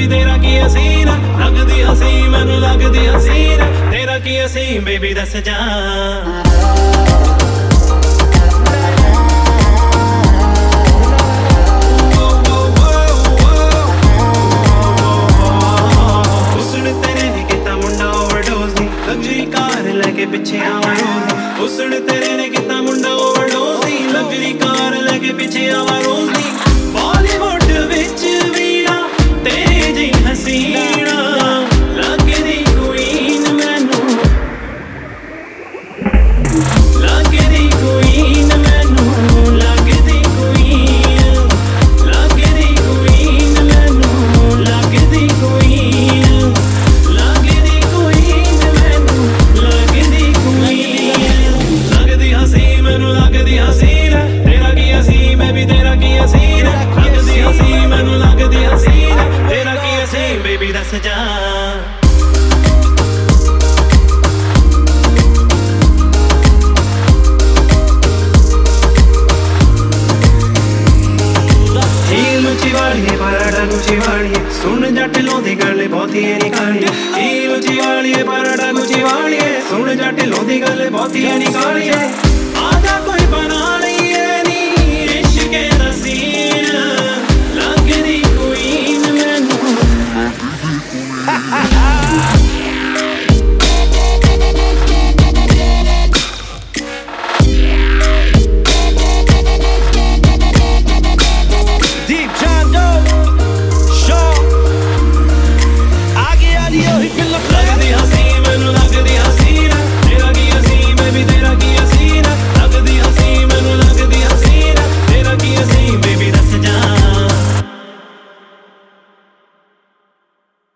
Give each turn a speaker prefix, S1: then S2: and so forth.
S1: तेरा की हसीन लगदी हसी मैनू लगदी हसीन तेरा की हसी बेबी दस जा पिछे आवा रोज उसने तेरे ने कितना मुंडा ओवरडोज दी लग्जरी कार लेके पिछे आवा रोज दी बॉलीवुड विच वीणा तेरे जी हसीना लगदी क्वीन मैनू लगदी क्वीन मैनू लगदी क्वीन लगदी क्वीन मैनू लगदी क्वीन लगदी क्वीन मैनू लगदी हसीन तेरा की हसी मैं भी तेरा की हसीन लगदी हसी मैनू लगदी हसीन तेरा की हसी बेबी दस जा लुची वालिए पराठा लुची वालिए सुन जट लोंदी गल बहुती निकालिए लुची वालिए पराठा लुची वालिए सुन जट लोंदी गल बहुती निकालिए आजा कोई बना